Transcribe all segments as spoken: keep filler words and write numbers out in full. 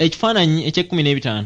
Ekifaananyi eky'ekkumi n'ebitaano.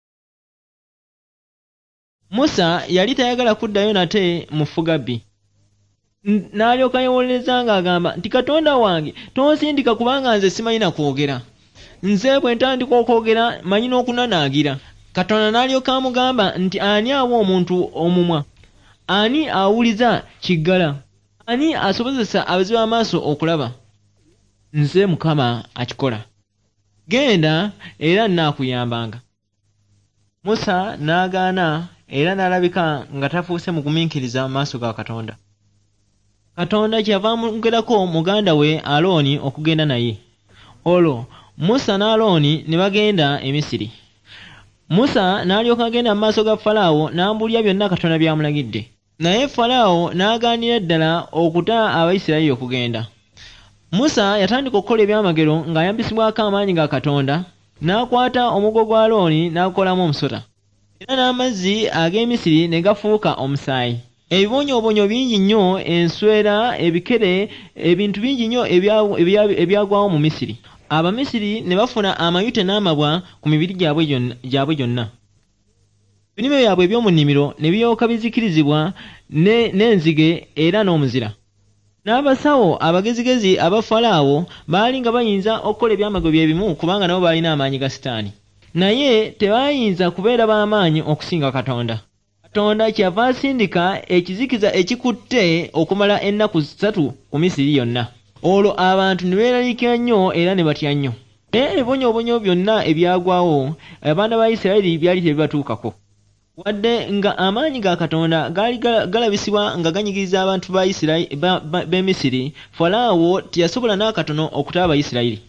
Musa yali tayagala kuddayo nate mu Fugabbi. N'alyoka yeewoleza ng'agamba nti Katonda wange tonsindika kubanga nze simanyi na kwogera. Nze bwe ntandika okwogera manyi n'okunanaagira. Katonda n'alyoka amugamba nti ani awa omuntu omumwa? Ani awuliza kiggala? Ani asobozesa abazibu amaaso okulaba? Nze Mukama akikola. Genda era nnaakuyambanga. Musa n'agaana era n'alabika nga tafuuse mugumiikiriza mu maaso ga Katonda. Katonda kyava amugerako muganda we Alooni okugenda naye. Olwo Musa ne Alooni ne bagenda e Misiri. Musa n'alyoka agenda mu maaso ga Falaawo n'ambuulira byonna Katonda by'amulagidde. Naye Falaawo n'agaanira ddala okuta Abayisirayiri okugenda. Musa yatandika okukola ebyamagero ng'ayambisibwako amaanyi ga Katonda, n'akwata omuggo gwa Alooni n'agukolamu omusota. Era n'amazzi ag'e Misiri ne gafuuka omusaayi. Ebibonyoobonyo bingi nnyo, enswera, ebikere, ebintu bingi nnyo ebyagwawo mu Misiri. Abamisiri ne bafuna amayute n'amabwa ku mibiri gyabwe gyonna. Ebirime byabwe eby'omu nnimiro ne biryoka bizikirizibwa n'enzige era n'omuzira. N'abasawo abagezigezi aba Falaawo baali nga bayinza okukola ebyamagero bye bimu kubanga nabo baalina amaanyi ga Sitaani. Naye tebaayinza kubeera b'amaanyi okusinga Katonda. Katonda kyava asindika ekizikiza ekikutte okumala ennaku ssatu ku Misiri yonna. Olwo abantu ne beeraliikira nnyo era ne batya nnyo. Naye ebibonyoobonyo byonna ebyagwawo abaana ba Isirayiri byali tebibatuukako. Wadde nga amaanyi ga Katonda gaali galabisibwa nga ganyigiriza abantu ba Isirayiri b'e Misiri, Falaawo teyasobola n'akatono okuta Abayisirayiri.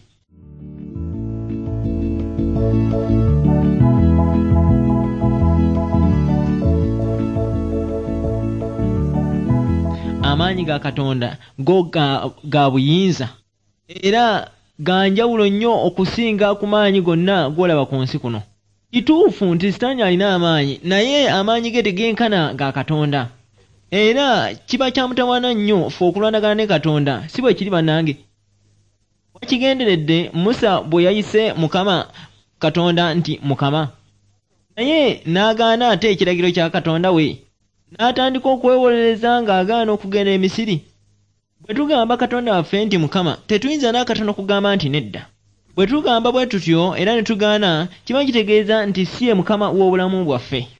Amaanyi ga Katonda go ga, ga buyinza era ga njawulo nnyo okusinga ku maanyi gonna gw'olaba ku nsi kuno. Kituufu nti Sitaani alina amaanyi, naye amaanyi ge tegenkana ga Katonda. Era kiba kyamutawaana nnyo ffe okulwanagana ne Katonda, si bwe kiri bannange. Wakigenderedde Musa bwe yayise Mukama Katonda nti Mukama. Naye n'agaana ate ekiragiro kya Katonda we. N'atandika okwewolereza ng'agaana okugenda e Misiri. Bwe tugamba Katonda waffe nti Mukama, tetuyinza n'akatono kugamba nti nedda. Bwe tugamba bwe tutyo era ne tugaana, kiba kitegeeza nti si ye Mukama w'obulamu bwaffe.